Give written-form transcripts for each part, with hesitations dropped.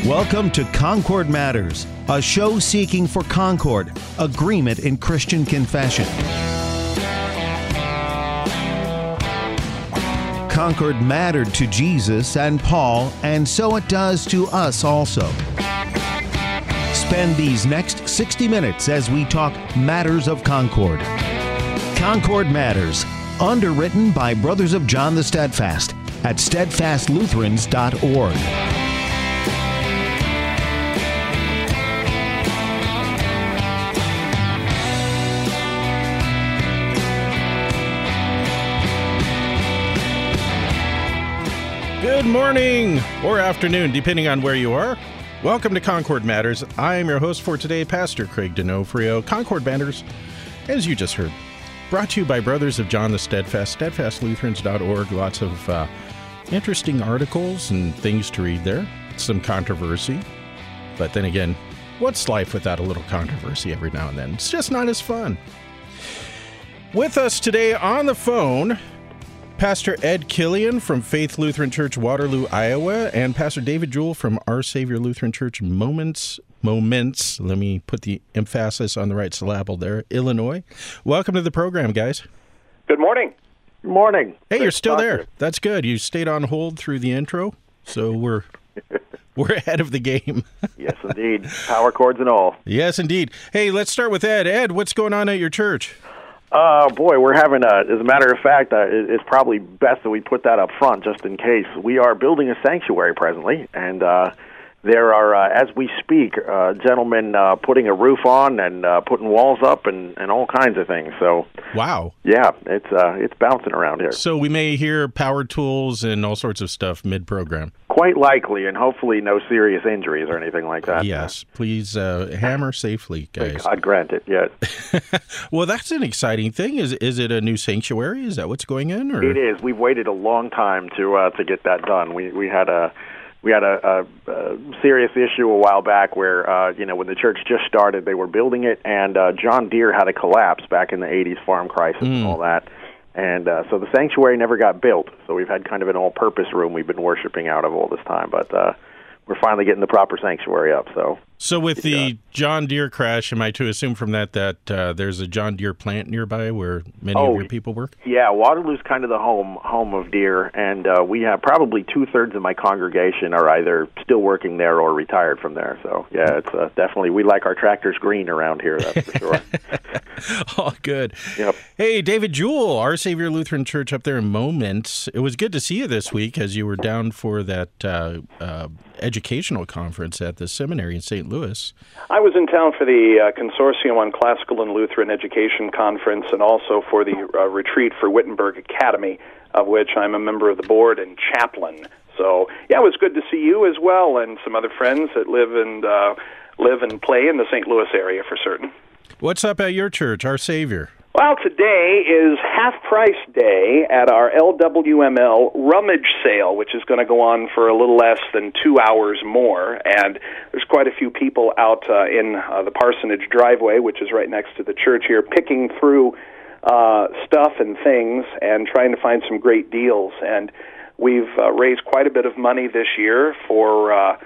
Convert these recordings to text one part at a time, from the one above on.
Welcome to Concord Matters, a show seeking for concord, agreement in Christian confession. Concord mattered to Jesus and Paul, and so it does to us also. Spend these next 60 minutes as we talk matters of Concord. Concord Matters, underwritten by Brothers of John the Steadfast at steadfastlutherans.org. Good morning or afternoon, depending on where you are. Welcome to Concord Matters. I am your host for today, Pastor Craig D'Onofrio. Concord Matters, as you just heard, brought to you by Brothers of John the Steadfast, steadfastlutherans.org. Lots of interesting articles and things to read there. Some controversy. But then again, what's life without a little controversy every now and then? It's just not as fun. With us today on the phone, Pastor Ed Killian from Faith Lutheran Church, Waterloo, Iowa, and Pastor David Jewell from Our Savior Lutheran Church, Moments, let me put the emphasis on the right syllable there, Illinois. Welcome to the program, guys. Good morning. Good morning. Hey, you're still there. That's good. You stayed on hold through the intro, so we're ahead of the game. Yes, indeed. Power cords and all. Yes, indeed. Hey, let's start with Ed. Ed, what's going on at your church? Boy, we're having as a matter of fact, it's probably best that we put that up front just in case. We are building a sanctuary presently, and there are, as we speak, gentlemen putting a roof on and putting walls up and all kinds of things. So, wow. Yeah, it's bouncing around here. So we may hear power tools and all sorts of stuff mid-program. Quite likely, and hopefully no serious injuries or anything like that. Yes, please hammer safely, guys. God grant it, yes. Well, that's an exciting thing. Is it a new sanctuary? Is that what's going in? Or? It is. We've waited a long time to get that done. We had a serious issue a while back where, when the church just started, they were building it, and John Deere had a collapse back in the 80s, farm crisis and all that. And so the sanctuary never got built, so we've had kind of an all-purpose room we've been worshiping out of all this time, but we're finally getting the proper sanctuary up. So with the John Deere crash, am I to assume from that there's a John Deere plant nearby where many of your people work? Yeah, Waterloo's kind of the home of Deere, and we have probably 2/3 of my congregation are either still working there or retired from there. So yeah, it's definitely, we like our tractors green around here, that's for sure. Oh, good. Yep. Hey, David Jewell, Our Savior Lutheran Church up there in Moments. It was good to see you this week as you were down for that educational conference at the seminary in St. Louis. I was in town for the Consortium on Classical and Lutheran Education Conference and also for the retreat for Wittenberg Academy, of which I'm a member of the board and chaplain. So, yeah, it was good to see you as well and some other friends that live and play in the St. Louis area for certain. What's up at your church, Our Savior? Well, today is half-price day at our LWML rummage sale, which is going to go on for a little less than 2 hours more. And there's quite a few people out in the parsonage driveway, which is right next to the church here, picking through stuff and things and trying to find some great deals. And we've raised quite a bit of money this year for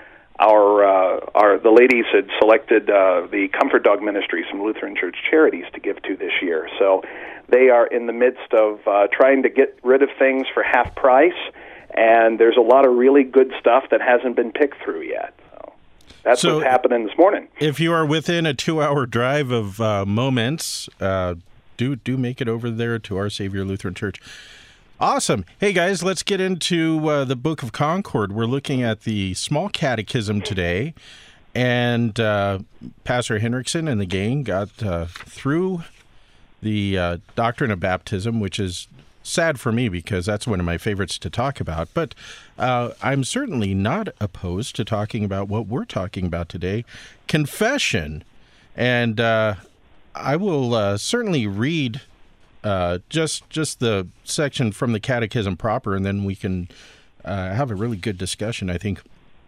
the ladies had selected the Comfort Dog Ministry, some Lutheran Church charities to give to this year. So they are in the midst of trying to get rid of things for half price, and there's a lot of really good stuff that hasn't been picked through yet. So that's what's happening this morning. If you are within a 2-hour drive of Moments, do make it over there to Our Savior Lutheran Church. Awesome. Hey, guys, let's get into the Book of Concord. We're looking at the Small Catechism today, and Pastor Henriksen and the gang got through the doctrine of baptism, which is sad for me because that's one of my favorites to talk about. But I'm certainly not opposed to talking about what we're talking about today, confession. And I will certainly read just the section from the Catechism proper, and then we can have a really good discussion, I think.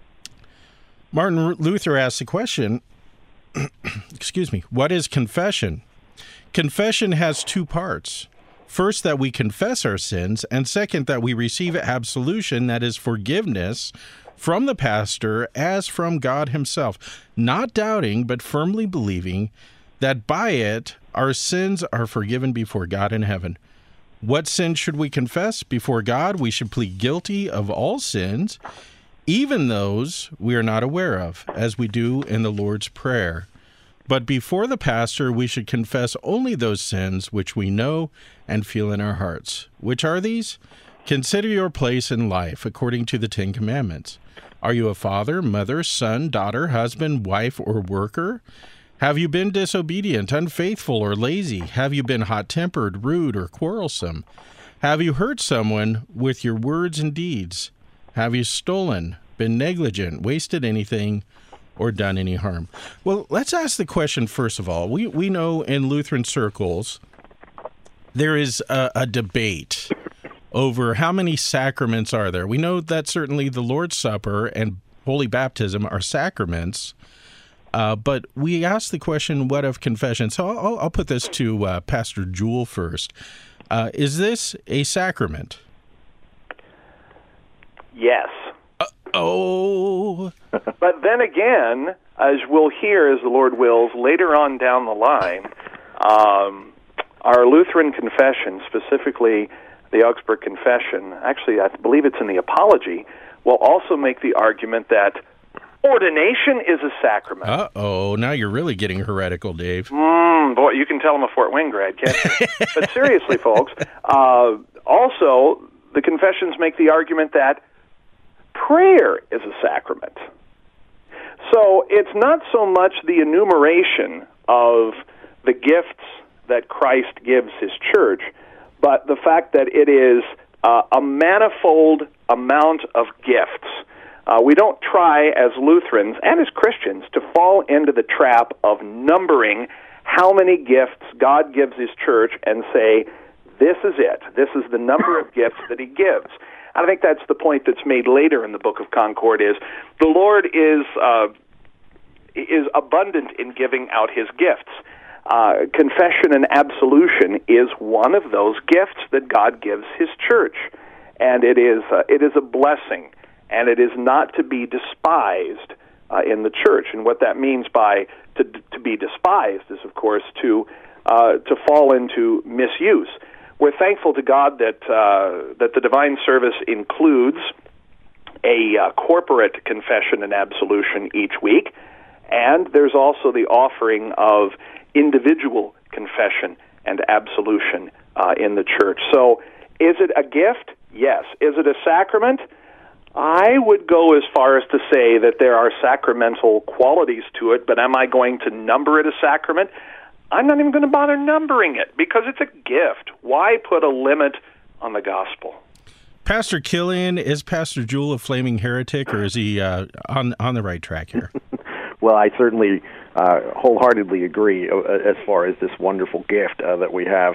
Martin Luther asked the question, excuse me, what is confession? Confession has two parts. First, that we confess our sins, and second, that we receive absolution, that is forgiveness, from the pastor as from God himself, not doubting but firmly believing that by it our sins are forgiven before God in heaven. What sins should we confess before God? We should plead guilty of all sins, even those we are not aware of, as we do in the Lord's Prayer. But before the pastor, we should confess only those sins which we know and feel in our hearts. Which are these? Consider your place in life according to the Ten Commandments. Are you a father, mother, son, daughter, husband, wife, or worker? Have you been disobedient, unfaithful, or lazy? Have you been hot-tempered, rude, or quarrelsome? Have you hurt someone with your words and deeds? Have you stolen, been negligent, wasted anything, or done any harm? Well, let's ask the question first of all. We know in Lutheran circles there is a debate over how many sacraments are there. We know that certainly the Lord's Supper and Holy Baptism are sacraments, but we ask the question, what of confession? So I'll put this to Pastor Jewell first. Is this a sacrament? Yes. But then again, as we'll hear, as the Lord wills, later on down the line, our Lutheran confession, specifically the Augsburg Confession, actually I believe it's in the Apology, will also make the argument that ordination is a sacrament. Uh-oh, now you're really getting heretical, Dave. Boy, you can tell I'm a Fort Wayne grad, can't you? But seriously, folks, also the confessions make the argument that prayer is a sacrament. So it's not so much the enumeration of the gifts that Christ gives his church, but the fact that it is a manifold amount of gifts. We don't try as Lutherans and as Christians to fall into the trap of numbering how many gifts God gives his church and say, this is it. This is the number of gifts that he gives. I think that's the point that's made later in the Book of Concord is the Lord is abundant in giving out his gifts. Confession and absolution is one of those gifts that God gives his church. And it is a blessing, and it is not to be despised in the church. And what that means by to be despised is, of course, to fall into misuse. We're thankful to God that the divine service includes a corporate confession and absolution each week, and there's also the offering of individual confession and absolution in the church. So is it a gift? Yes. Is it a sacrament? I would go as far as to say that there are sacramental qualities to it, but am I going to number it a sacrament? I'm not even going to bother numbering it because it's a gift. Why put a limit on the gospel? Pastor Killian, is Pastor Jewell a flaming heretic, or is he on the right track here? Well, I certainly wholeheartedly agree as far as this wonderful gift that we have.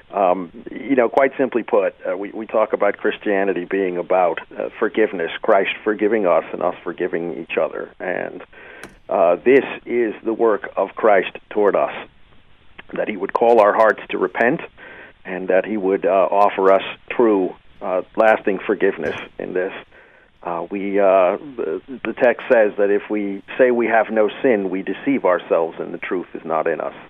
Quite simply put, we talk about Christianity being about forgiveness, Christ forgiving us and us forgiving each other. And this is the work of Christ toward us, that he would call our hearts to repent and that he would offer us true, lasting forgiveness in this. The text says that if we say we have no sin, we deceive ourselves and the truth is not in us.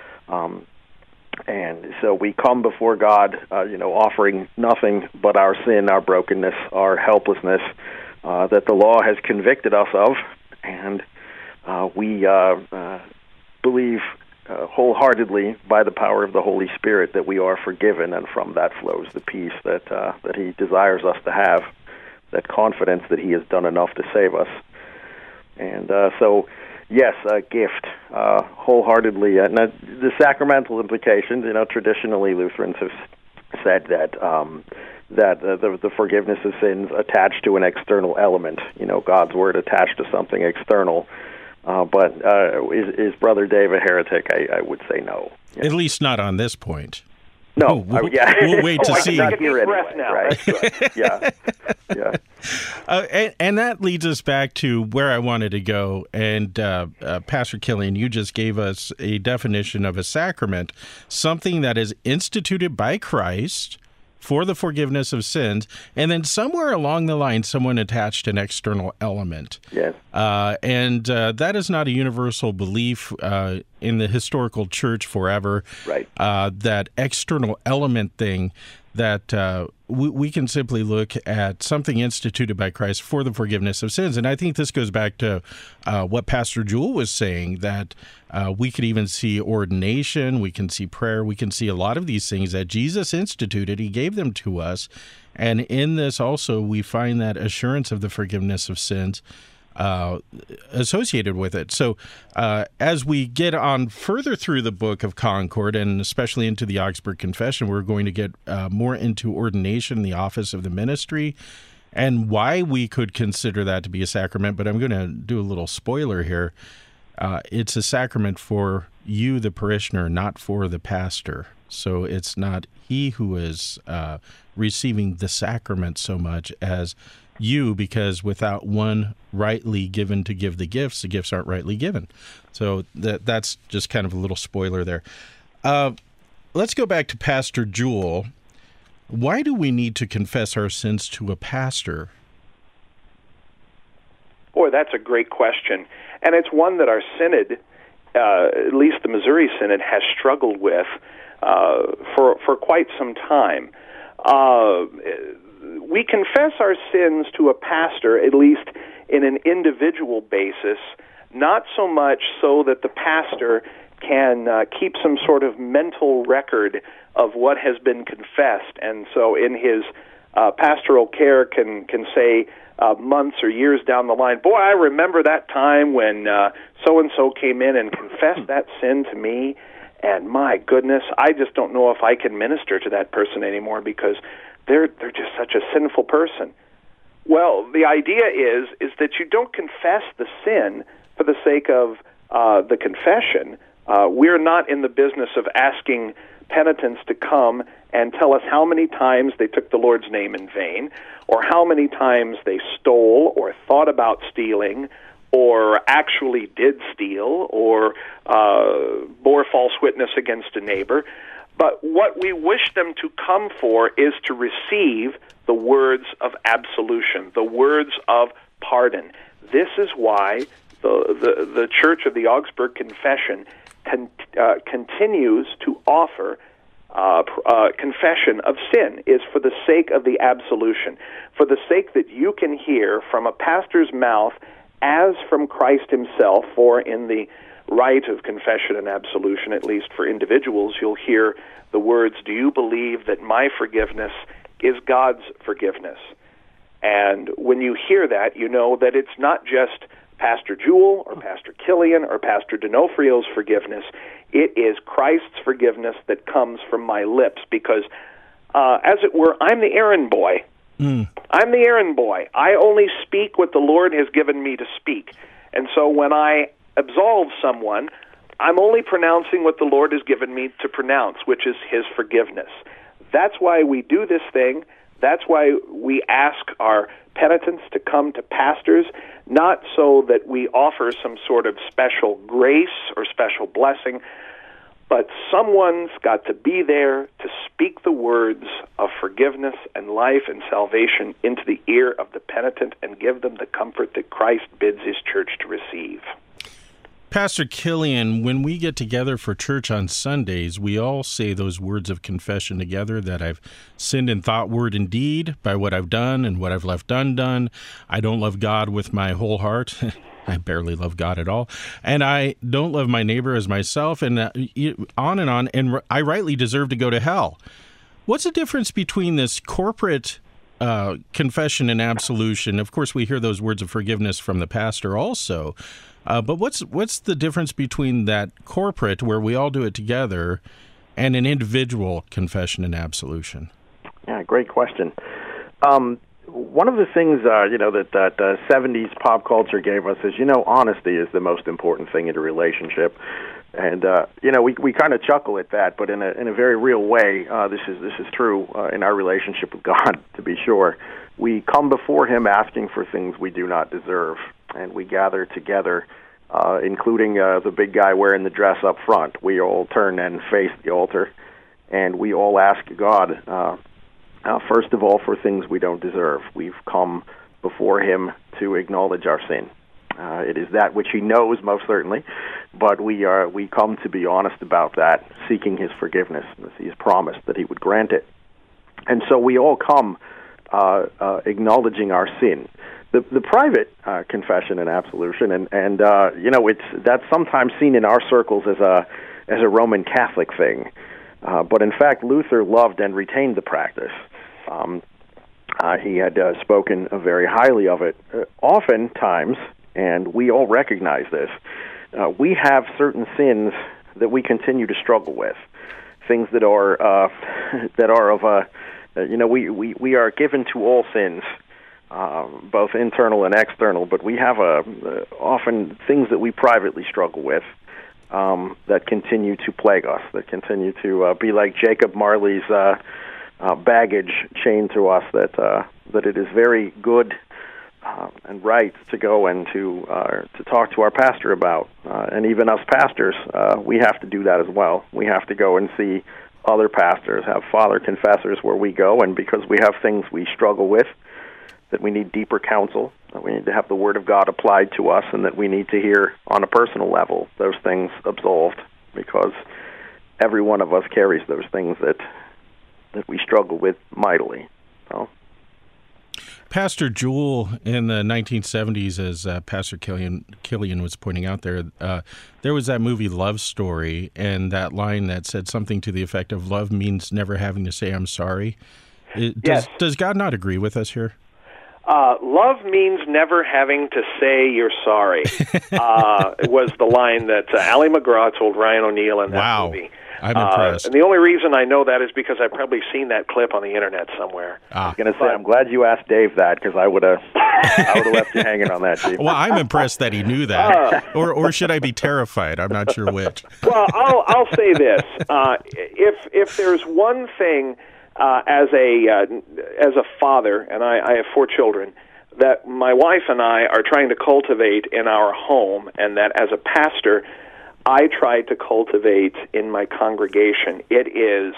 And so we come before God, offering nothing but our sin, our brokenness, our helplessness that the law has convicted us of, and we believe wholeheartedly by the power of the Holy Spirit that we are forgiven, and from that flows the peace that he desires us to have, that confidence that he has done enough to save us. And so, yes, a gift, wholeheartedly. And the sacramental implications, traditionally Lutherans have said that the forgiveness of sins attached to an external element, God's word attached to something external. But is Brother Dave a heretic? I would say no. Yeah. At least not on this point. No, we'll wait to see. Not here anyway, right? Yeah. And that leads us back to where I wanted to go. And Pastor Killian, you just gave us a definition of a sacrament, something that is instituted by Christ for the forgiveness of sins, and then somewhere along the line, someone attached an external element. Yes. And that is not a universal belief in the historical church forever. Right. That external element thing, that we can simply look at something instituted by Christ for the forgiveness of sins. And I think this goes back to what Pastor Jewell was saying, that we could even see ordination, we can see prayer, we can see a lot of these things that Jesus instituted. He gave them to us. And in this also, we find that assurance of the forgiveness of sins associated with it. So as we get on further through the Book of Concord, and especially into the Augsburg Confession, we're going to get more into ordination, the office of the ministry, and why we could consider that to be a sacrament. But I'm going to do a little spoiler here. It's a sacrament for you, the parishioner, not for the pastor. So it's not he who is receiving the sacrament so much as you, because without one rightly given to give the gifts aren't rightly given. So that's just kind of a little spoiler there. Let's go back to Pastor Jewell. Why do we need to confess our sins to a pastor? Boy, that's a great question. And it's one that our synod, at least the Missouri Synod, has struggled with for quite some time. We confess our sins to a pastor, at least in an individual basis, not so much so that the pastor can keep some sort of mental record of what has been confessed, and so in his pastoral care can say months or years down the line, boy, I remember that time when so-and-so came in and confessed that sin to me, and my goodness, I just don't know if I can minister to that person anymore because they're just such a sinful person. Well, the idea is that you don't confess the sin for the sake of the confession. We're not in the business of asking penitents to come and tell us how many times they took the Lord's name in vain, or how many times they stole or thought about stealing, or actually did steal, or bore false witness against a neighbor. But what we wish them to come for is to receive the words of absolution, the words of pardon. This is why the Church of the Augsburg Confession continues to offer confession of sin, is for the sake of the absolution, for the sake that you can hear from a pastor's mouth as from Christ himself. For in the rite of confession and absolution, at least for individuals, you'll hear the words, do you believe that my forgiveness is God's forgiveness? And when you hear that, you know that it's not just Pastor Jewell or Pastor Killian or Pastor D'Onofrio's forgiveness. It is Christ's forgiveness that comes from my lips because, as it were, I'm the errand boy. I'm the errand boy. I only speak what the Lord has given me to speak. And so when I absolve someone, I'm only pronouncing what the Lord has given me to pronounce, which is his forgiveness. That's why we do this thing. That's why we ask our penitents to come to pastors, not so that we offer some sort of special grace or special blessing, but someone's got to be there to speak the words of forgiveness and life and salvation into the ear of the penitent and give them the comfort that Christ bids his church to receive. Pastor Killian, when we get together for church on Sundays, we all say those words of confession together, that I've sinned in thought, word, and deed by what I've done and what I've left undone. I don't love God with my whole heart. I barely love God at all. And I don't love my neighbor as myself, and on, and I rightly deserve to go to hell. What's the difference between this corporate confession and absolution? Of course, we hear those words of forgiveness from the pastor also. But what's the difference between that corporate, where we all do it together, and an individual confession and absolution? Yeah, great question. One of the things that 70s pop culture gave us is, honesty is the most important thing in a relationship. And we kind of chuckle at that, but in a very real way, this is true in our relationship with God. To be sure, we come before Him asking for things we do not deserve, and we gather together, including the big guy wearing the dress up front. We all turn and face the altar, and we all ask God first of all, for things we don't deserve. We've come before him to acknowledge our sin. It is that which he knows, most certainly, but we come to be honest about that, seeking his forgiveness, as he has promised that he would grant it. And so we all come acknowledging our sin. The private confession and absolution, and that's sometimes seen in our circles as a Roman Catholic thing, but in fact Luther loved and retained the practice. He had spoken very highly of it. Oftentimes, and we all recognize this, we have certain sins that we continue to struggle with, things that are of a we are given to all sins, both internal and external, but we have often things that we privately struggle with that continue to plague us, that continue to be like Jacob Marley's baggage chained to us, that it is very good and right to go and to talk to our pastor about. And even us pastors, we have to do that as well. We have to go and see other pastors, have father confessors where we go, and because we have things we struggle with, that we need deeper counsel, that we need to have the Word of God applied to us, and that we need to hear on a personal level those things absolved, because every one of us carries those things that we struggle with mightily. So. Pastor Jewell, in the 1970s, as Pastor Killian was pointing out there was that movie Love Story, and that line that said something to the effect of love means never having to say I'm sorry. Does God not agree with us here? Love means never having to say you're sorry, was the line that Ali MacGraw told Ryan O'Neal in that movie. I'm impressed. And the only reason I know that is because I've probably seen that clip on the internet somewhere. I was going to say, I'm glad you asked Dave that, because I would have left you hanging on that, Chief. Well, I'm impressed that he knew that. Or should I be terrified? I'm not sure which. Well, I'll say this. If there's one thing as a father, and I have 4 children, that my wife and I are trying to cultivate in our home, and that as a pastor I try to cultivate in my congregation, it is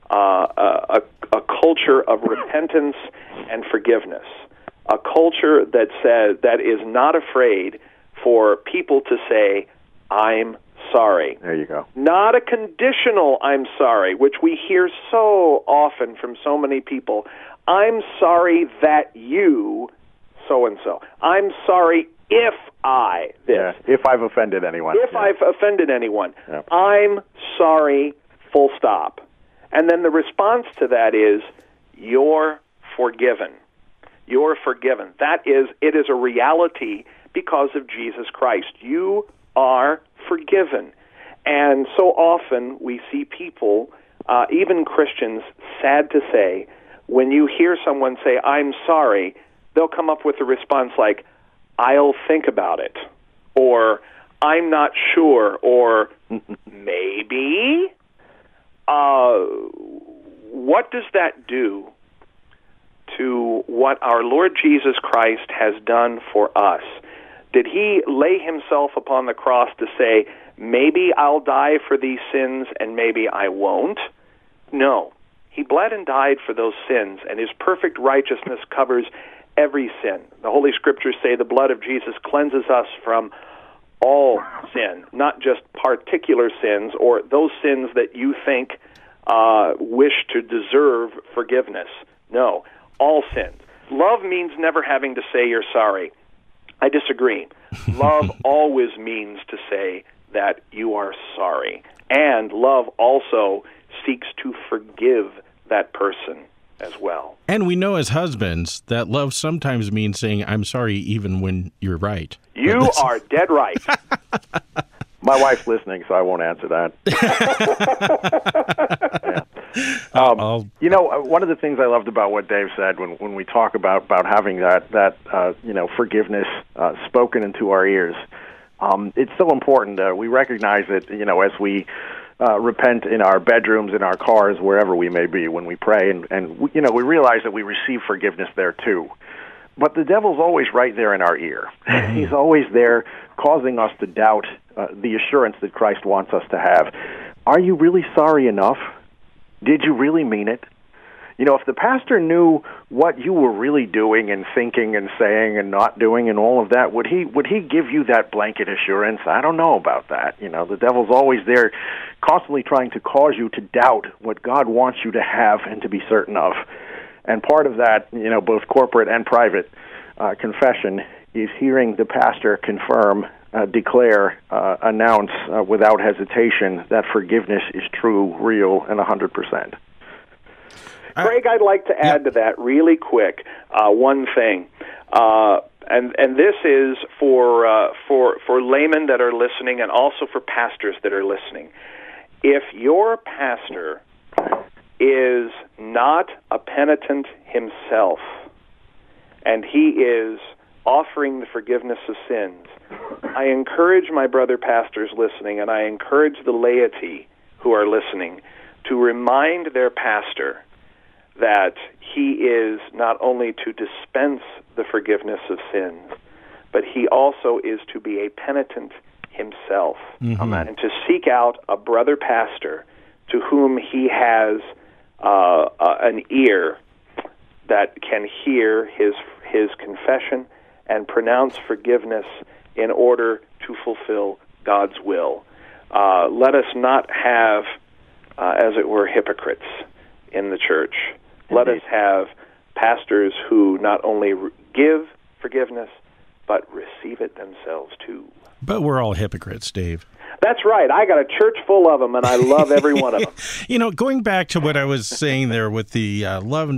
a culture of repentance and forgiveness, a culture that is not afraid for people to say, I'm sorry. There you go. Not a conditional I'm sorry, which we hear so often from so many people. I'm sorry that you so-and-so. I'm sorry if I this. Yeah, if I've offended anyone. If I've offended anyone. Yeah. I'm sorry, full stop. And then the response to that is, you're forgiven. You're forgiven. It is a reality because of Jesus Christ. You are forgiven. And so often we see people, even Christians, sad to say, when you hear someone say, I'm sorry, they'll come up with a response like, I'll think about it, or I'm not sure, or maybe. What does that do to what our Lord Jesus Christ has done for us? Did he lay himself upon the cross to say, maybe I'll die for these sins and maybe I won't? No. He bled and died for those sins, and his perfect righteousness covers every sin. The Holy Scriptures say the blood of Jesus cleanses us from all sin, not just particular sins or those sins that you think wish to deserve forgiveness. No, all sins. Love means never having to say you're sorry. I disagree. Love always means to say that you are sorry. And love also seeks to forgive that person as well. And we know as husbands that love sometimes means saying, I'm sorry, even when you're right. You are dead right. My wife's listening, so I won't answer that. Yeah. One of the things I loved about what Dave said when we talk about having that forgiveness spoken into our ears, it's so important. We recognize it, as we repent in our bedrooms, in our cars, wherever we may be when we pray, and we realize that we receive forgiveness there too. But the devil's always right there in our ear. He's always there causing us to doubt the assurance that Christ wants us to have. Are you really sorry enough? Did you really mean it? If the pastor knew what you were really doing and thinking and saying and not doing and all of that, would he give you that blanket assurance? I don't know about that. The devil's always there, constantly trying to cause you to doubt what God wants you to have and to be certain of. And part of that, both corporate and private confession, is hearing the pastor confirm, declare, announce without hesitation that forgiveness is true, real, and 100%. Greg, I'd like to add to that really quick one thing, and this is for laymen that are listening, and also for pastors that are listening. If your pastor is not a penitent himself, and he is offering the forgiveness of sins, I encourage my brother pastors listening, and I encourage the laity who are listening, to remind their pastor that he is not only to dispense the forgiveness of sins, but he also is to be a penitent himself, and to seek out a brother pastor to whom he has an ear that can hear his confession and pronounce forgiveness in order to fulfill God's will. Let us not have, as it were, hypocrites in the church. Let us have pastors who not only give forgiveness, but receive it themselves too. But we're all hypocrites, Dave. That's right. I got a church full of them, and I love every one of them. Going back to what I was saying there with the love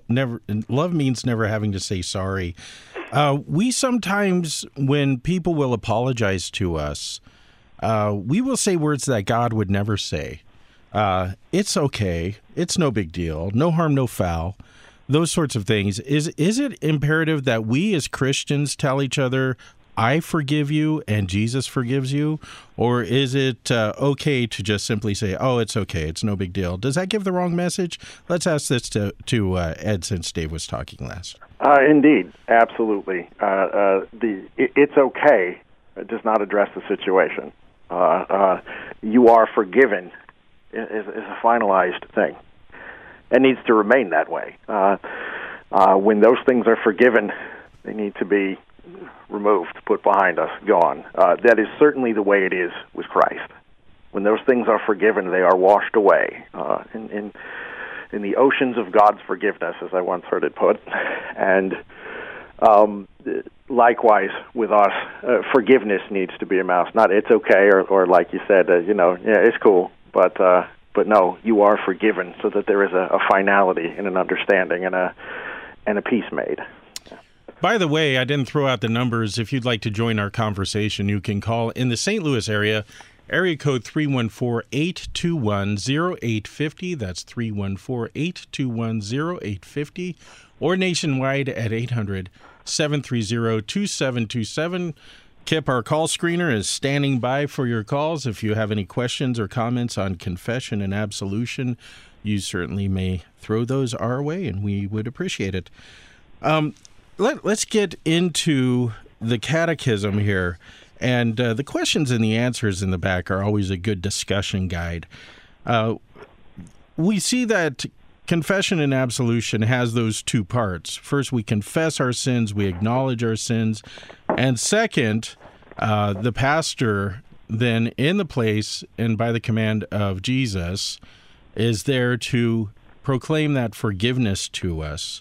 means never having to say sorry. We sometimes, when people will apologize to us, we will say words that God would never say. It's okay. It's no big deal. No harm, no foul. Those sorts of things. Is it imperative that we as Christians tell each other, I forgive you and Jesus forgives you? Or is it okay to just simply say, oh, it's okay, it's no big deal? Does that give the wrong message? Let's ask this to Ed, since Dave was talking last. Indeed, absolutely. It's okay. It does not address the situation. You are forgiven is a finalized thing. It needs to remain that way. When those things are forgiven, they need to be removed, put behind us, gone. That is certainly the way it is with Christ. When those things are forgiven, they are washed away in the oceans of God's forgiveness, as I once heard it put. And likewise with us, forgiveness needs to be a mouse. Not it's okay, or like you said, it's cool. But no, you are forgiven, so that there is a finality and an understanding and a peace made. By the way, I didn't throw out the numbers. If you'd like to join our conversation, you can call in the St. Louis area code 314-821-0850. That's 314-821-0850. Or nationwide at 800-730-2727. Kip, our call screener, is standing by for your calls. If you have any questions or comments on confession and absolution, you certainly may throw those our way, and we would appreciate it. Let's get into the catechism here. And the questions and the answers in the back are always a good discussion guide. We see that confession and absolution has those two parts. First, we confess our sins, we acknowledge our sins. And second, the pastor then in the place and by the command of Jesus is there to proclaim that forgiveness to us.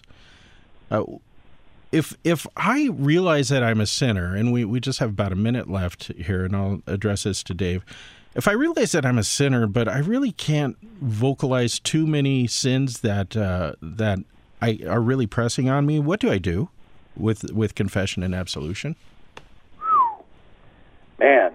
If I realize that I'm a sinner, and we just have about a minute left here, and I'll address this to Dave. If I realize that I'm a sinner, but I really can't vocalize too many sins that are really pressing on me, what do I do with confession and absolution? Man.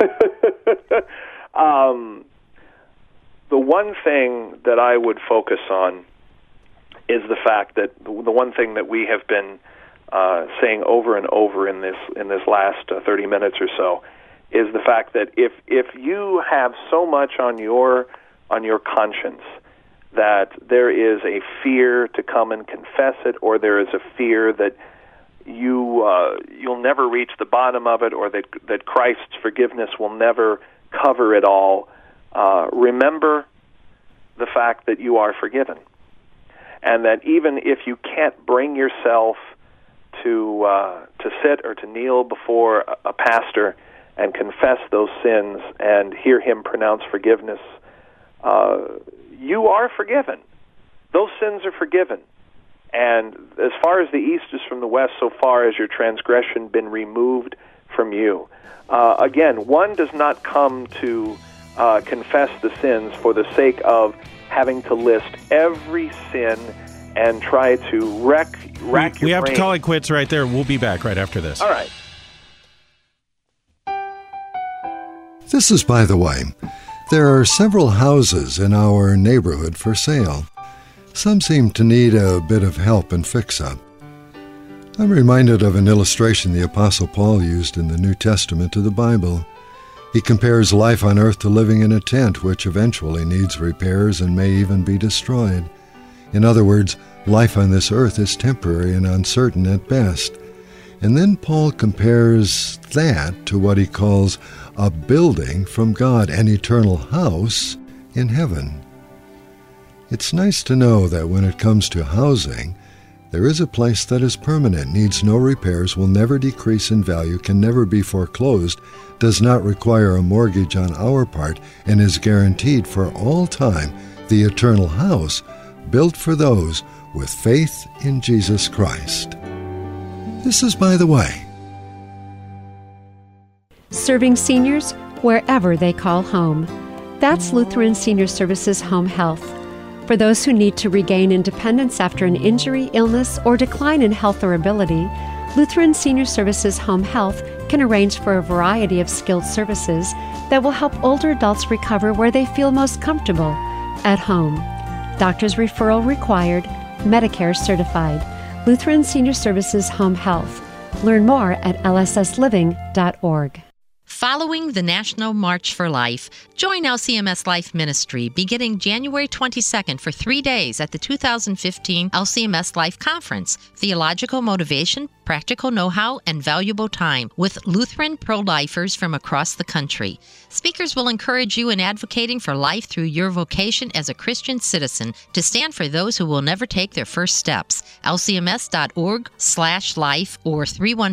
The one thing that I would focus on is the fact that the one thing that we have been saying over and over in this last 30 minutes or so is the fact that if you have so much on your conscience that there is a fear to come and confess it, or there is a fear that you'll never reach the bottom of it, or that Christ's forgiveness will never cover it all, remember the fact that you are forgiven. and that even if you can't bring yourself to sit or to kneel before a pastor and confess those sins and hear him pronounce forgiveness, you are forgiven. Those sins are forgiven. And as far as the east is from the west, so far has your transgression been removed from you. Again, one does not come to confess the sins for the sake of having to list every sin and try to rack your brain. We have to call it quits right there. We'll be back right after this. All right. This is By the Way. There are several houses in our neighborhood for sale. Some seem to need a bit of help and fix-up. I'm reminded of an illustration the Apostle Paul used in the New Testament of the Bible. He compares life on earth to living in a tent which eventually needs repairs and may even be destroyed. In other words, life on this earth is temporary and uncertain at best. And then Paul compares that to what he calls a building from God, an eternal house in heaven. It's nice to know that when it comes to housing, there is a place that is permanent, needs no repairs, will never decrease in value, can never be foreclosed, does not require a mortgage on our part, and is guaranteed for all time, the eternal house built for those with faith in Jesus Christ. This is By the Way. Serving seniors wherever they call home. That's Lutheran Senior Services Home Health. For those who need to regain independence after an injury, illness, or decline in health or ability, Lutheran Senior Services Home Health can arrange for a variety of skilled services that will help older adults recover where they feel most comfortable, at home. Doctor's referral required, Medicare certified. Lutheran Senior Services Home Health. Learn more at lssliving.org. Following the National March for Life, join LCMS Life Ministry beginning January 22nd for 3 days at the 2015 LCMS Life Conference. Theological motivation, practical know-how, and valuable time with Lutheran pro-lifers from across the country. Speakers will encourage you in advocating for life through your vocation as a Christian citizen to stand for those who will never take their first steps. lcms.org/life or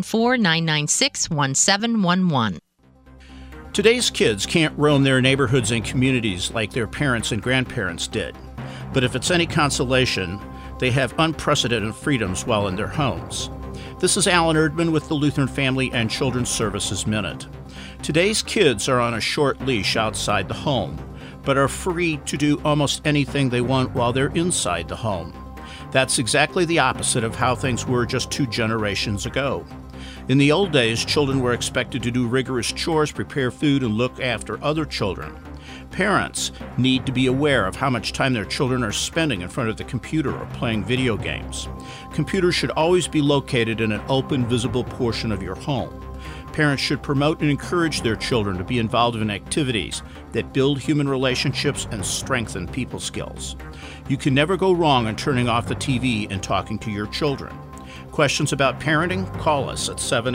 314-996-1711. Today's kids can't roam their neighborhoods and communities like their parents and grandparents did. But if it's any consolation, they have unprecedented freedoms while in their homes. This is Alan Erdman with the Lutheran Family and Children's Services Minute. Today's kids are on a short leash outside the home, but are free to do almost anything they want while they're inside the home. That's exactly the opposite of how things were just 2 generations ago. In the old days, children were expected to do rigorous chores, prepare food, and look after other children. Parents need to be aware of how much time their children are spending in front of the computer or playing video games. Computers should always be located in an open, visible portion of your home. Parents should promote and encourage their children to be involved in activities that build human relationships and strengthen people skills. You can never go wrong in turning off the TV and talking to your children. Questions about parenting? Call us at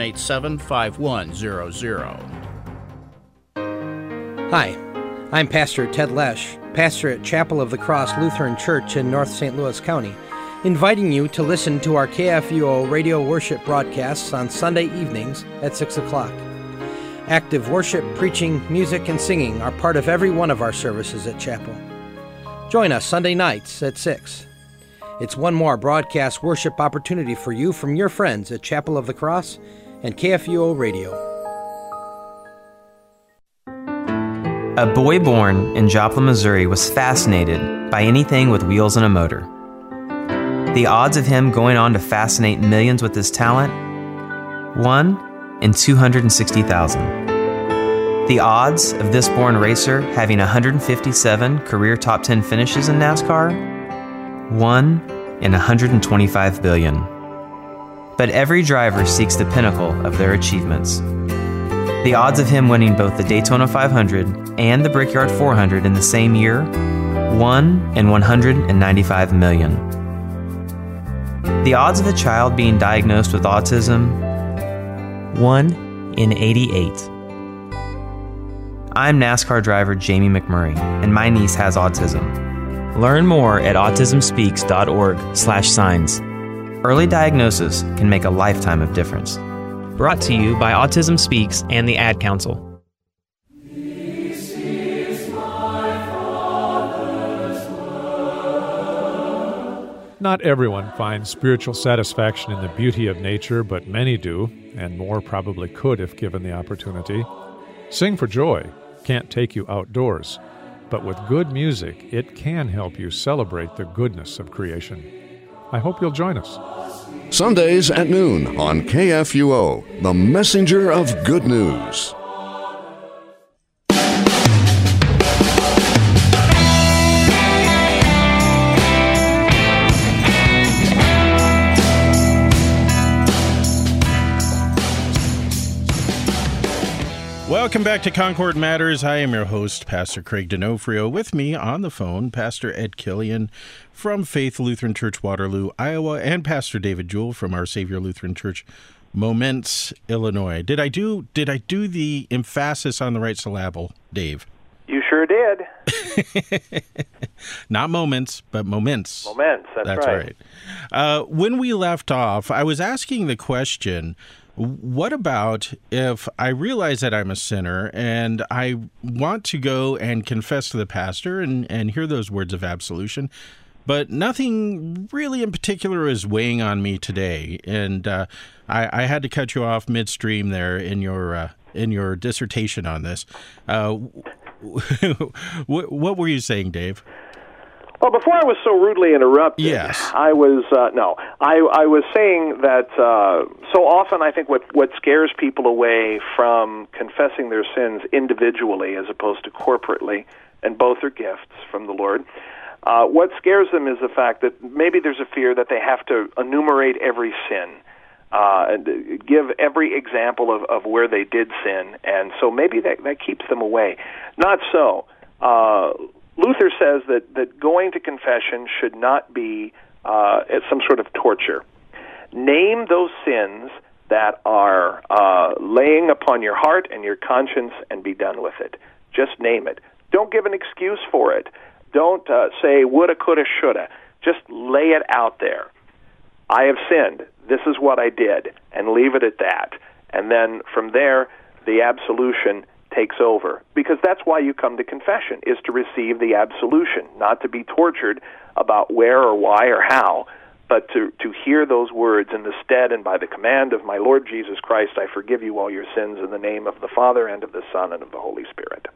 787-5100. Hi, I'm Pastor Ted Lesh, pastor at Chapel of the Cross Lutheran Church in North St. Louis County, inviting you to listen to our KFUO radio worship broadcasts on Sunday evenings at 6 o'clock. Active worship, preaching, music, and singing are part of every one of our services at Chapel. Join us Sunday nights at 6. It's one more broadcast worship opportunity for you from your friends at Chapel of the Cross and KFUO Radio. A boy born in Joplin, Missouri was fascinated by anything with wheels and a motor. The odds of him going on to fascinate millions with his talent? 1 in 260,000. The odds of this born racer having 157 career top 10 finishes in NASCAR? 1 in 125 billion. But every driver seeks the pinnacle of their achievements. The odds of him winning both the Daytona 500 and the Brickyard 400 in the same year? 1 in 195 million. The odds of a child being diagnosed with autism? 1 in 88. I'm NASCAR driver Jamie McMurray, and my niece has autism. Learn more at autismspeaks.org/signs. Early diagnosis can make a lifetime of difference. Brought to you by Autism Speaks and the Ad Council. Not everyone finds spiritual satisfaction in the beauty of nature, but many do, and more probably could if given the opportunity. Sing for Joy can't take you outdoors, but with good music, it can help you celebrate the goodness of creation. I hope you'll join us. Sundays at noon on KFUO, the messenger of good news. Welcome back to Concord Matters. I am your host, Pastor Craig D'Onofrio. With me on the phone, Pastor Ed Killian from Faith Lutheran Church, Waterloo, Iowa, and Pastor David Jewell from Our Savior Lutheran Church, Momence, Illinois. Did I do the emphasis on the right syllable, Dave? You sure did. Not moments, but moments. Moments, that's right. When we left off, I was asking the question, what about if I realize that I'm a sinner and I want to go and confess to the pastor and hear those words of absolution, but nothing really in particular is weighing on me today? And I had to cut you off midstream there in your dissertation on this. What were you saying, Dave? Well, before I was so rudely interrupted, yes. I was saying that so often I think what scares people away from confessing their sins individually as opposed to corporately, and both are gifts from the Lord, what scares them is the fact that maybe there's a fear that they have to enumerate every sin, and give every example of where they did sin, and so maybe that keeps them away. Not so. Luther says that going to confession should not be some sort of torture. Name those sins that are laying upon your heart and your conscience and be done with it. Just name it. Don't give an excuse for it. Don't say woulda, coulda, shoulda. Just lay it out there. I have sinned. This is what I did, and leave it at that. And then from there, the absolution takes over, because that's why you come to confession, is to receive the absolution, not to be tortured about where or why or how, but to hear those words in the stead and by the command of my Lord Jesus Christ, I forgive you all your sins in the name of the Father and of the Son and of the Holy Spirit.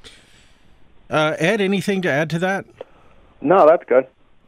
Ed, anything to add to that? No, that's good.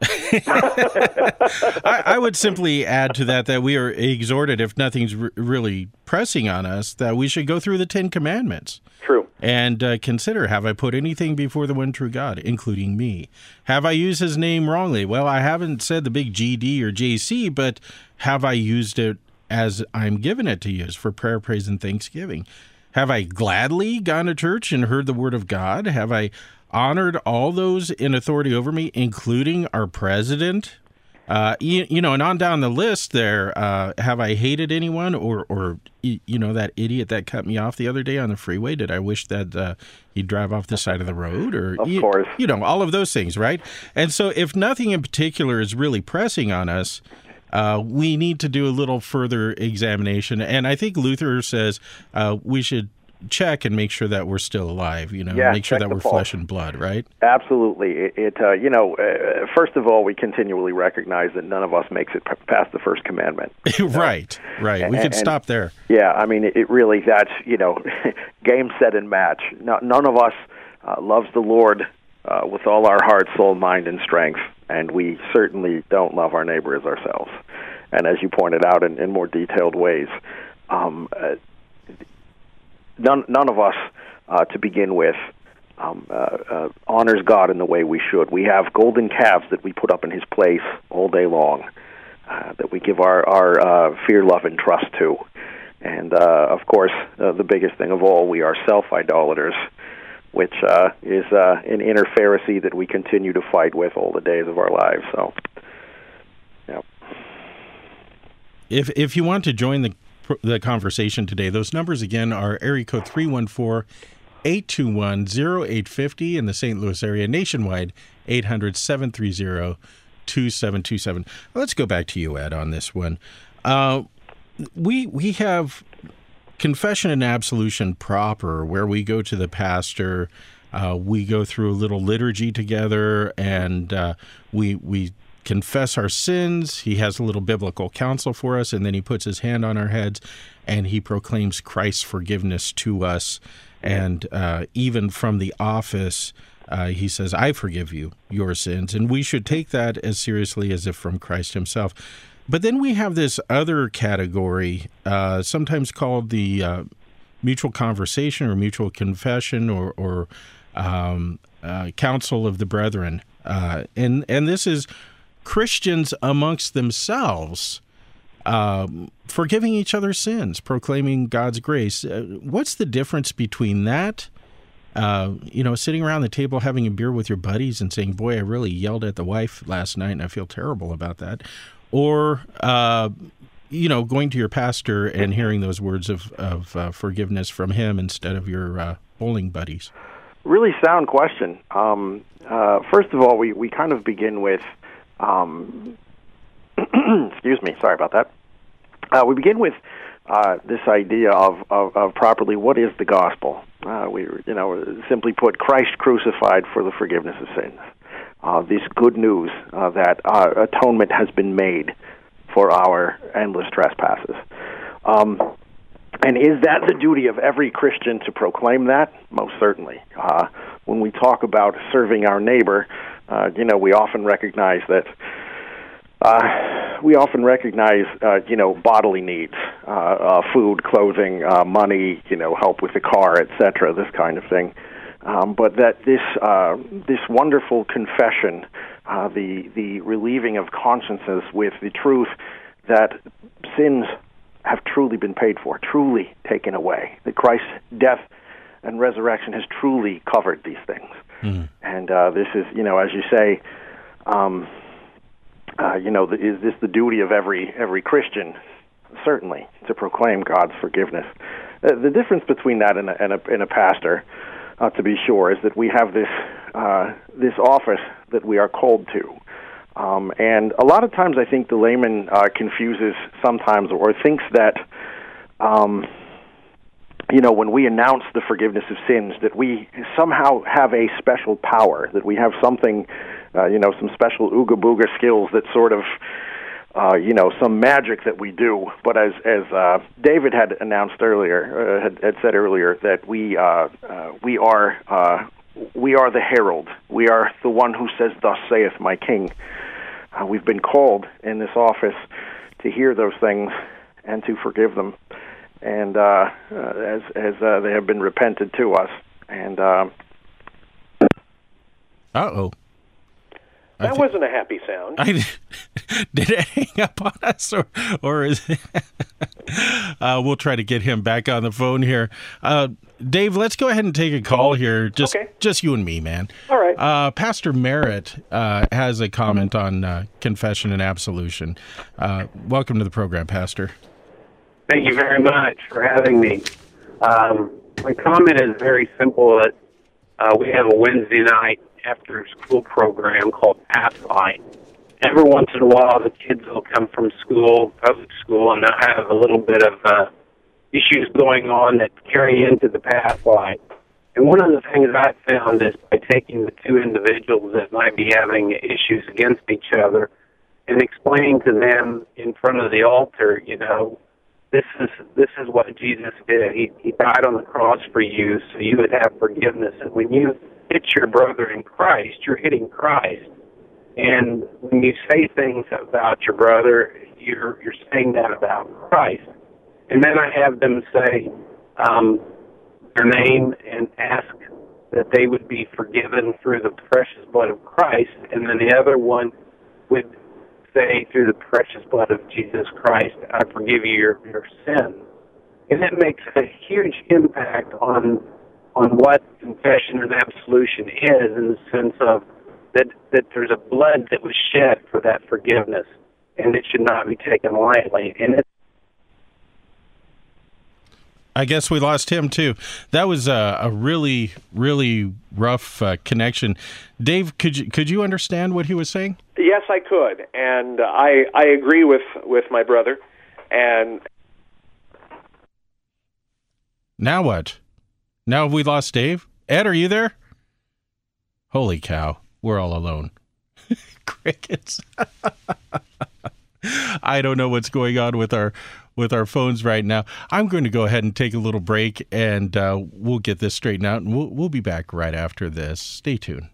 I would simply add to that we are exhorted, if nothing's really pressing on us, that we should go through the 10 Commandments. True. And consider, have I put anything before the one true God, including me? Have I used his name wrongly? Well, I haven't said the big GD or JC, but have I used it as I'm given it to use for prayer, praise, and thanksgiving? Have I gladly gone to church and heard the word of God? Have I honored all those in authority over me, including our president? And on down the list there, have I hated anyone or that idiot that cut me off the other day on the freeway? Did I wish that he'd drive off the side of the road? Or, of course. All of those things, right? And so if nothing in particular is really pressing on us, we need to do a little further examination. And I think Luther says we should check and make sure that we're still alive, make sure that we're flesh and blood, right? Absolutely. First of all, we continually recognize that none of us makes it past the first commandment. Right. We could stop there. Yeah, I mean, it really, that's, game, set, and match. None of us loves the Lord with all our heart, soul, mind, and strength, and we certainly don't love our neighbor as ourselves. And as you pointed out in more detailed ways, None of us, to begin with, honors God in the way we should. We have golden calves that we put up in his place all day long, that we give our fear, love, and trust to. And, of course, the biggest thing of all, we are self-idolaters, which is an inner Pharisee that we continue to fight with all the days of our lives. So, yeah. If you want to join the conversation today, those numbers again are area code 821-0850 in the St. Louis area, nationwide, 800-730-2727. Let's go back to you, Ed, on this one. We have confession and absolution proper, where we go to the pastor, we go through a little liturgy together, and we confess our sins. He has a little biblical counsel for us, and then he puts his hand on our heads, and he proclaims Christ's forgiveness to us. And even from the office, he says, I forgive you your sins. And we should take that as seriously as if from Christ himself. But then we have this other category, sometimes called the mutual conversation or mutual confession or counsel of the brethren. And this is Christians amongst themselves forgiving each other's sins, proclaiming God's grace. What's the difference between that, sitting around the table having a beer with your buddies and saying, boy, I really yelled at the wife last night and I feel terrible about that, or, going to your pastor and hearing those words of forgiveness from him instead of your bowling buddies? Really sound question. First of all, we kind of begin with excuse me, sorry about that. We begin with this idea of properly what is the gospel. We simply put, Christ crucified for the forgiveness of sins. This good news that atonement has been made for our endless trespasses. And is that the duty of every Christian to proclaim that? Most certainly. When we talk about serving our neighbor, we often recognize that bodily needs, food, clothing, money, help with the car, etc., this kind of thing. But that this wonderful confession, the relieving of consciences with the truth that sins have truly been paid for, truly taken away, that Christ's death and resurrection has truly covered these things. Mm. And this is, as you say, is this the duty of every Christian? Certainly, to proclaim God's forgiveness. The difference between that and a pastor, to be sure, is that we have this office that we are called to. And a lot of times I think the layman confuses sometimes or thinks that, when we announce the forgiveness of sins, that we somehow have a special power, that we have something, some special ooga-booga skills that sort of, some magic that we do. But as David had announced earlier, had said earlier, that we are the herald. We are the one who says, "Thus saith my King." We've been called in this office to hear those things and to forgive them, and as they have been repented to us. And that wasn't a happy sound. Did it hang up on us, or is it? We'll try to get him back on the phone here. Dave, let's go ahead and take a call here. Just you and me, man. All right. Pastor Merritt has a comment on confession and absolution. Welcome to the program, Pastor. Thank you very much for having me. My comment is very simple. That we have a Wednesday night after-school program called Pathlight. Every once in a while, the kids will come from school, public school, and they'll have a little bit of issues going on that carry into the Pathlight. And one of the things I've found is by taking the two individuals that might be having issues against each other and explaining to them in front of the altar, this is what Jesus did. He died on the cross for you so you would have forgiveness. And when you hit your brother in Christ, you're hitting Christ. And when you say things about your brother, you're saying that about Christ. And then I have them say their name and ask that they would be forgiven through the precious blood of Christ. And then the other one would say, through the precious blood of Jesus Christ, I forgive you your sin. And it makes a huge impact on what confession and absolution is, in the sense of that there's a blood that was shed for that forgiveness, and it should not be taken lightly. And I guess we lost him too. That was a really, really rough connection. Dave, could you understand what he was saying? Yes, I could, and I agree with my brother. And now what? Now have we lost Dave? Ed, are you there? Holy cow, we're all alone. Crickets. I don't know what's going on with our phones right now. I'm going to go ahead and take a little break, and we'll get this straightened out, and we'll be back right after this. Stay tuned.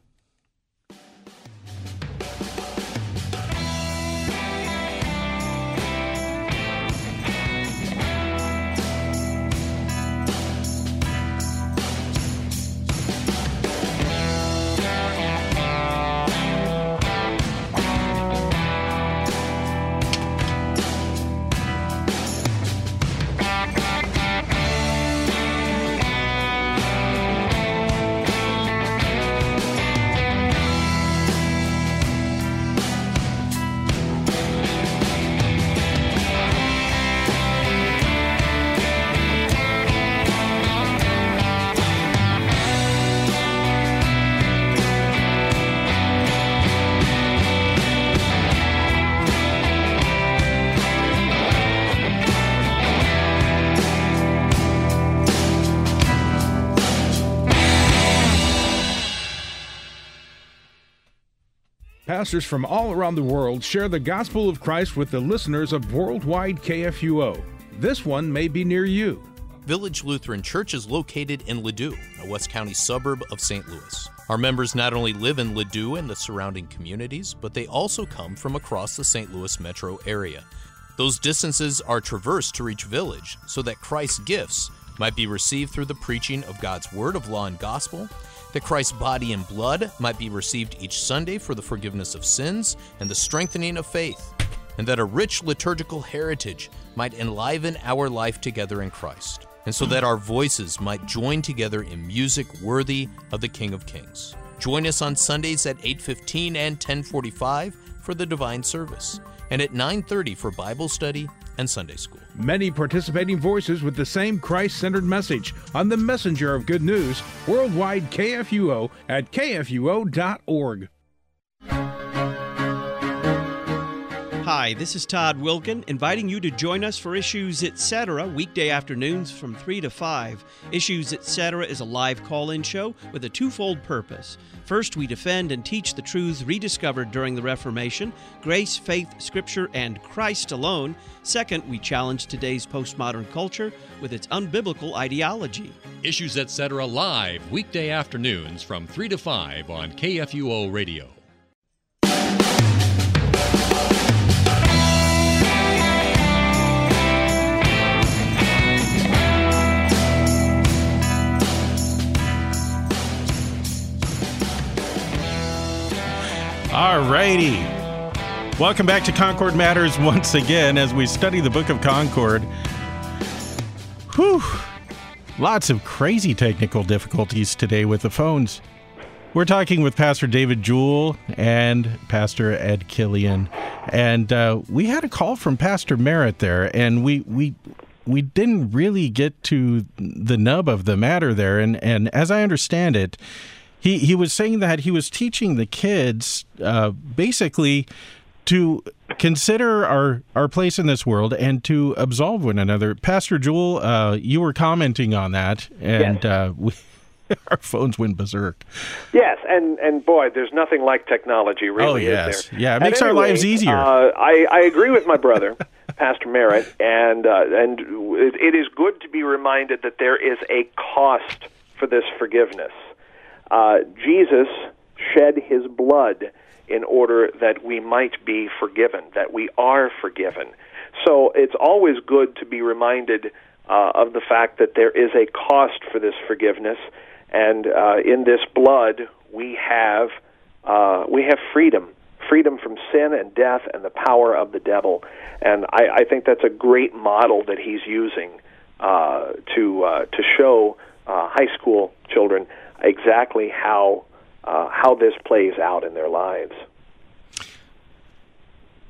Pastors from all around the world share the gospel of Christ with the listeners of Worldwide KFUO. This one may be near you. Village Lutheran Church is located in Ladue, a West County suburb of St. Louis. Our members not only live in Ladue and the surrounding communities, but they also come from across the St. Louis metro area. Those distances are traversed to reach Village so that Christ's gifts might be received through the preaching of God's word of law and gospel, that Christ's body and blood might be received each Sunday for the forgiveness of sins and the strengthening of faith, and that a rich liturgical heritage might enliven our life together in Christ, and so that our voices might join together in music worthy of the King of Kings. Join us on Sundays at 8:15 and 10:45 for the Divine Service, and at 9:30 for Bible study and Sunday school. Many participating voices with the same Christ-centered message on the Messenger of Good News, Worldwide KFUO at kfuo.org. Hi, this is Todd Wilkin, inviting you to join us for Issues Etc. weekday afternoons from 3 to 5. Issues Etc. is a live call-in show with a twofold purpose. First, we defend and teach the truths rediscovered during the Reformation, grace, faith, Scripture, and Christ alone. Second, we challenge today's postmodern culture with its unbiblical ideology. Issues Etc. live weekday afternoons from 3 to 5 on KFUO Radio. All righty. Welcome back to Concord Matters once again as we study the Book of Concord. Whew. Lots of crazy technical difficulties today with the phones. We're talking with Pastor David Jewell and Pastor Ed Killian. And we had a call from Pastor Merritt there, and we didn't really get to the nub of the matter there. And as I understand it, He was saying that he was teaching the kids basically to consider our place in this world and to absolve one another. Pastor Jewell, you were commenting on that, and yes. Our phones went berserk. Yes, and boy, there's nothing like technology, really. Oh, yes. Is there? Yeah, it makes our lives easier. I agree with my brother, Pastor Merritt, and it is good to be reminded that there is a cost for this forgiveness. Jesus shed his blood in order that we might be forgiven, that we are forgiven. So it's always good to be reminded of the fact that there is a cost for this forgiveness, and in this blood we have freedom from sin and death and the power of the devil. And I think that's a great model that he's using to show high school children exactly how this plays out in their lives.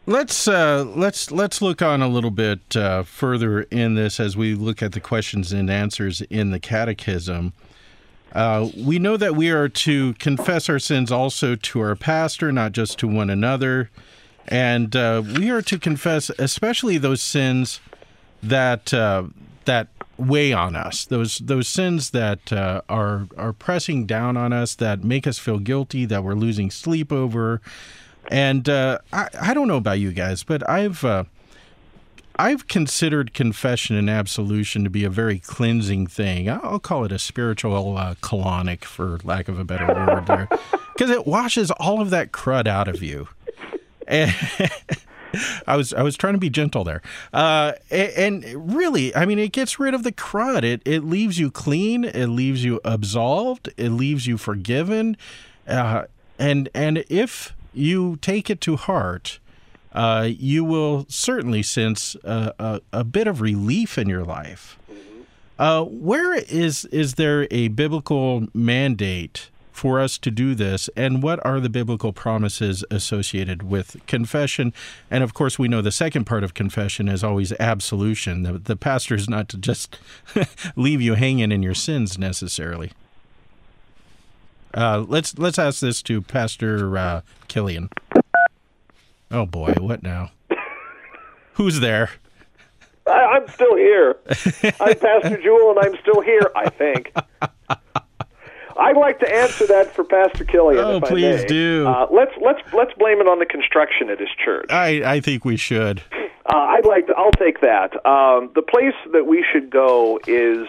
Let's look on a little bit further in this as we look at the questions and answers in the Catechism. We know that we are to confess our sins also to our pastor, not just to one another. And we are to confess especially those sins that weigh on us, those sins that are pressing down on us, that make us feel guilty, that we're losing sleep over. And I don't know about you guys, but I've considered confession and absolution to be a very cleansing thing. I'll call it a spiritual colonic, for lack of a better word there, because it washes all of that crud out of you. And I was trying to be gentle there. And really, I mean, it gets rid of the crud. It leaves you clean. It leaves you absolved. It leaves you forgiven. And if you take it to heart, you will certainly sense a bit of relief in your life. Where is there a biblical mandate for us to do this, and what are the biblical promises associated with confession? And of course, we know the second part of confession is always absolution. The pastor is not to just leave you hanging in your sins necessarily. Let's ask this to Pastor Killian. Oh boy, what now? Who's there? I'm still here. I'm Pastor Jewel, and I'm still here, I think. I'd like to answer that for Pastor Killian. Oh, if I please may. do. Let's blame it on the construction at his church. I think we should. I'll take that. The place that we should go is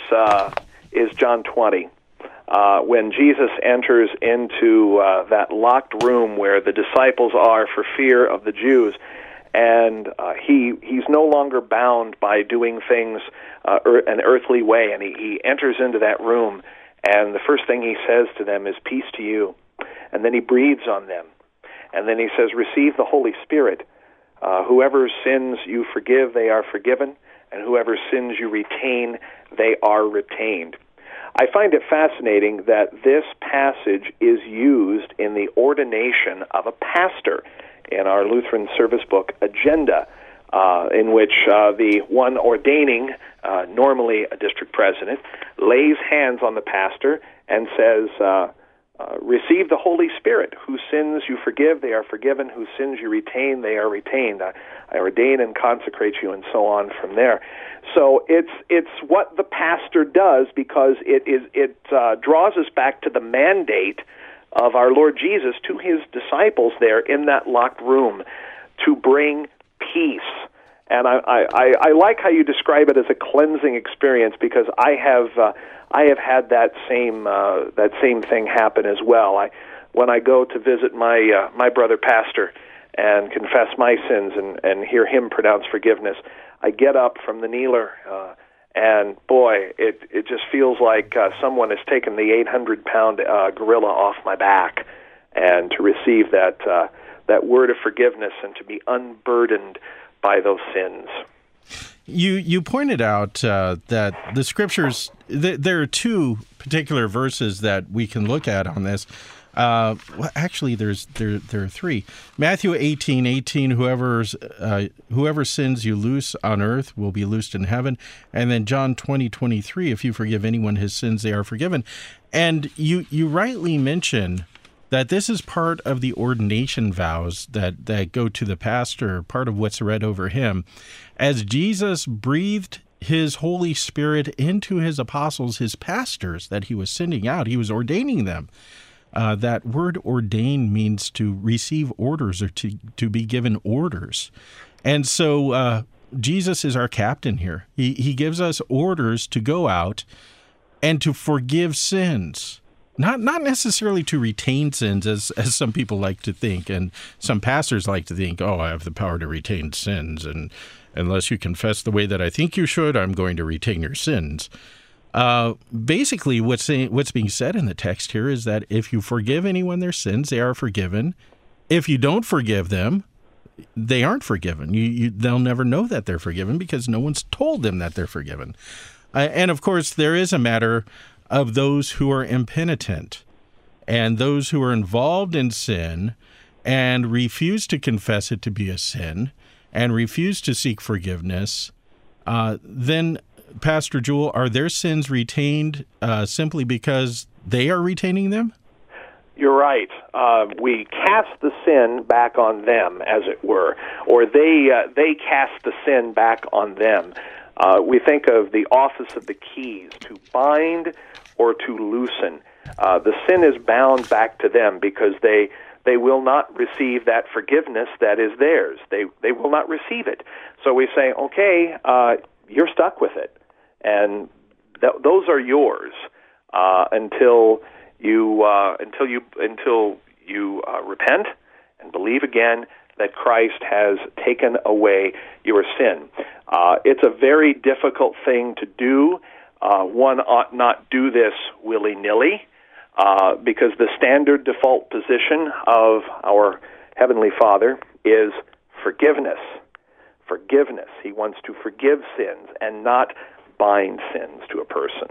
John 20. When Jesus enters into that locked room where the disciples are for fear of the Jews, and he's no longer bound by doing things an earthly way, and he enters into that room, and the first thing he says to them is, "Peace to you," and then he breathes on them, and then he says, "Receive the Holy Spirit. Whoever sins you forgive, they are forgiven, and whoever sins you retain, they are retained." I find it fascinating that this passage is used in the ordination of a pastor in our Lutheran service book agenda, in which the one ordaining, normally a district president, lays hands on the pastor and says, "Receive the Holy Spirit. Whose sins you forgive, they are forgiven. Whose sins you retain, they are retained. I ordain and consecrate you," and so on from there. So it's what the pastor does, because it draws us back to the mandate of our Lord Jesus to his disciples there in that locked room to bring peace. And I like how you describe it as a cleansing experience, because I have had that same thing happen as well. When I go to visit my brother pastor and confess my sins and hear him pronounce forgiveness, I get up from the kneeler, and boy, it just feels like someone has taken the 800-pound gorilla off my back, and to receive that word of forgiveness and to be unburdened by those sins. You pointed out that the scriptures, there are two particular verses that we can look at on this. Well, actually, there are three. Matthew 18:18, whoever sins you loose on earth will be loosed in heaven. And then John 20:23, if you forgive anyone his sins, they are forgiven. And you rightly mention that this is part of the ordination vows that go to the pastor, part of what's read over him. As Jesus breathed his Holy Spirit into his apostles, his pastors that he was sending out, he was ordaining them. That word ordain means to receive orders, or to be given orders. And so Jesus is our captain here. He gives us orders to go out and to forgive sins. Not necessarily to retain sins, as some people like to think, and some pastors like to think, oh, I have the power to retain sins, and unless you confess the way that I think you should, I'm going to retain your sins. Basically, what's being said in the text here is that if you forgive anyone their sins, they are forgiven. If you don't forgive them, they aren't forgiven. They'll never know that they're forgiven, because no one's told them that they're forgiven. And of course, there is a matter of those who are impenitent and those who are involved in sin and refuse to confess it to be a sin and refuse to seek forgiveness, then, Pastor Jewel, are their sins retained simply because they are retaining them? You're right. We cast the sin back on them, as it were, or they cast the sin back on them. We think of the office of the keys, to bind or to loosen. The sin is bound back to them because they will not receive that forgiveness that is theirs. They will not receive it. So we say, okay, you're stuck with it, and those are yours until you repent and believe again that Christ has taken away your sin. It's a very difficult thing to do. One ought not do this willy-nilly because the standard default position of our Heavenly Father is forgiveness. Forgiveness. He wants to forgive sins and not bind sins to a person.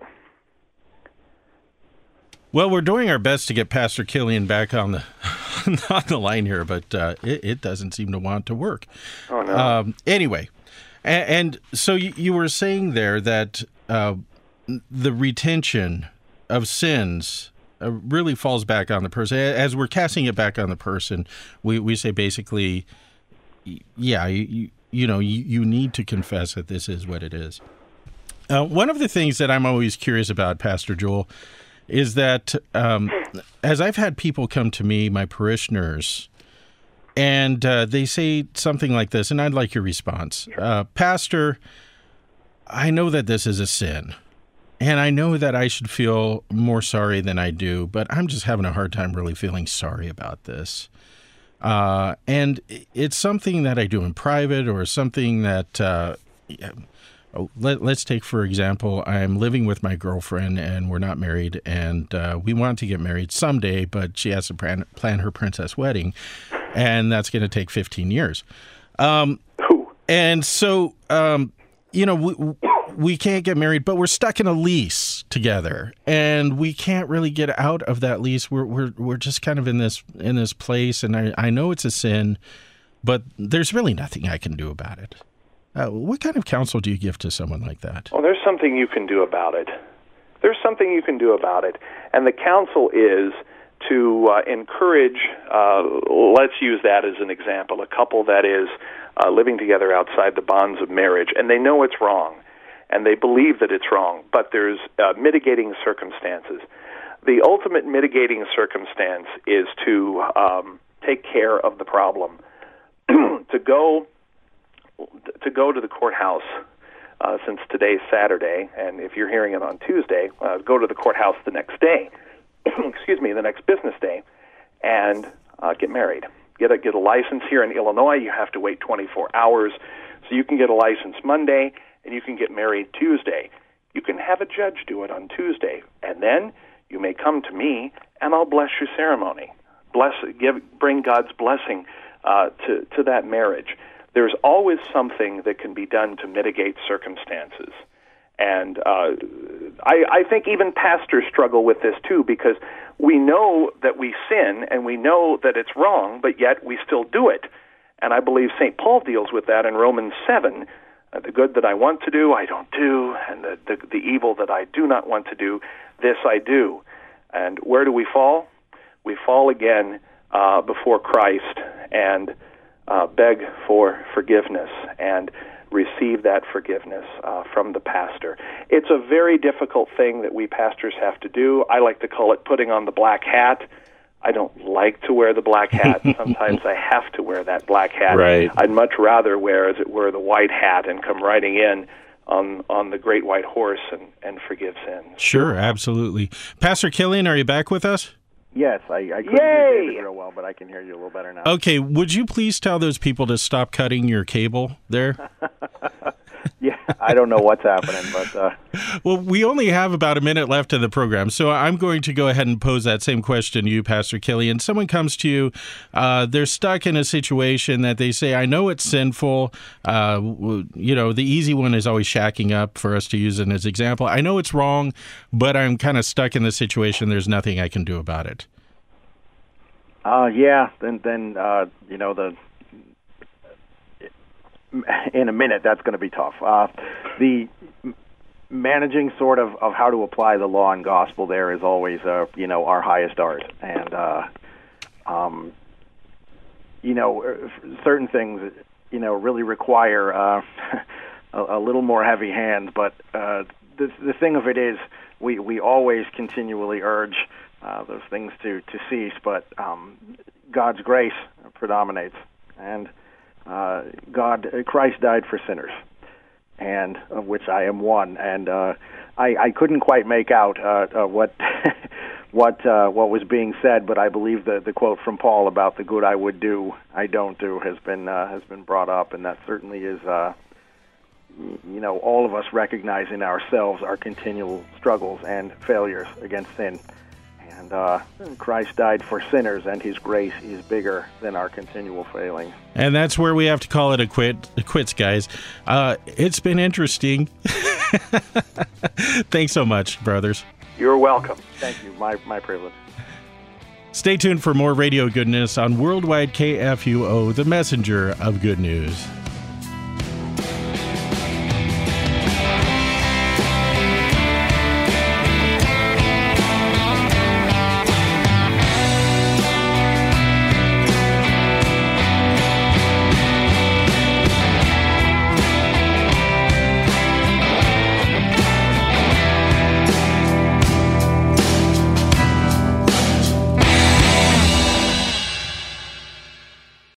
Well, we're doing our best to get Pastor Killian back on the line here, but it doesn't seem to want to work. Oh, no. Anyway, and so you were saying there that the retention of sins really falls back on the person. As we're casting it back on the person, we say basically, yeah, you need to confess that this is what it is. One of the things that I'm always curious about, Pastor Joel, is that as I've had people come to me, my parishioners, and they say something like this, and I'd like your response. Pastor, I know that this is a sin, and I know that I should feel more sorry than I do, but I'm just having a hard time really feeling sorry about this. And it's something that I do in private, or something that... Let's take, for example, I'm living with my girlfriend and we're not married, and we want to get married someday, but she has to plan her princess wedding, and that's going to take 15 years. And so, we can't get married, but we're stuck in a lease together, and we can't really get out of that lease. We're just kind of in this place, and I know it's a sin, but there's really nothing I can do about it. What kind of counsel do you give to someone like that? Well, there's something you can do about it. There's something you can do about it. And the counsel is to encourage, let's use that as an example, a couple that is living together outside the bonds of marriage, and they know it's wrong, and they believe that it's wrong, but there's mitigating circumstances. The ultimate mitigating circumstance is to take care of the problem, to go to the courthouse, since today's Saturday, and if you're hearing it on Tuesday, go to the courthouse the next day, the next business day, and get married. Get a license here in Illinois. You have to wait 24 hours, so you can get a license Monday, and you can get married Tuesday. You can have a judge do it on Tuesday, and then you may come to me, and I'll bless your ceremony. Bring God's blessing to that marriage. There's always something that can be done to mitigate circumstances. And I think even pastors struggle with this too, because we know that we sin and we know that it's wrong, but yet we still do it. And I believe St. Paul deals with that in Romans 7. The good that I want to do, I don't do, and the evil that I do not want to do, this I do. And where do we fall? We fall again before Christ and beg for forgiveness and receive that forgiveness from the pastor. It's a very difficult thing that we pastors have to do. I like to call it putting on the black hat. I don't like to wear the black hat. Sometimes I have to wear that black hat. Right. I'd much rather wear, as it were, the white hat and come riding in on the great white horse and forgive sins. Sure, absolutely. Pastor Killian, are you back with us? Yes, I couldn't hear David real well, but I can hear you a little better now. Okay, would you please tell those people to stop cutting your cable there? Yeah, I don't know what's happening, but... Well, we only have about a minute left in the program, so I'm going to go ahead and pose that same question to you, Pastor Killian. Someone comes to you, they're stuck in a situation that they say, I know it's sinful. The easy one is always shacking up, for us to use it as an example. I know it's wrong, but I'm kind of stuck in this situation. There's nothing I can do about it. In a minute, that's going to be tough. The managing sort of how to apply the law and gospel there is always, our highest art. And, certain things, really require a little more heavy hands. But the thing of it is, we always continually urge those things to cease, but God's grace predominates. And Christ died for sinners, and of which I am one. And I couldn't quite make out what was being said, but I believe the quote from Paul about the good I would do, I don't do has been brought up, and that certainly is all of us recognizing ourselves our continual struggles and failures against sin. And Christ died for sinners, and His grace is bigger than our continual failings. And that's where we have to call it a quits, guys. It's been interesting. Thanks so much, brothers. You're welcome. Thank you. My privilege. Stay tuned for more radio goodness on Worldwide KFUO, the messenger of good news.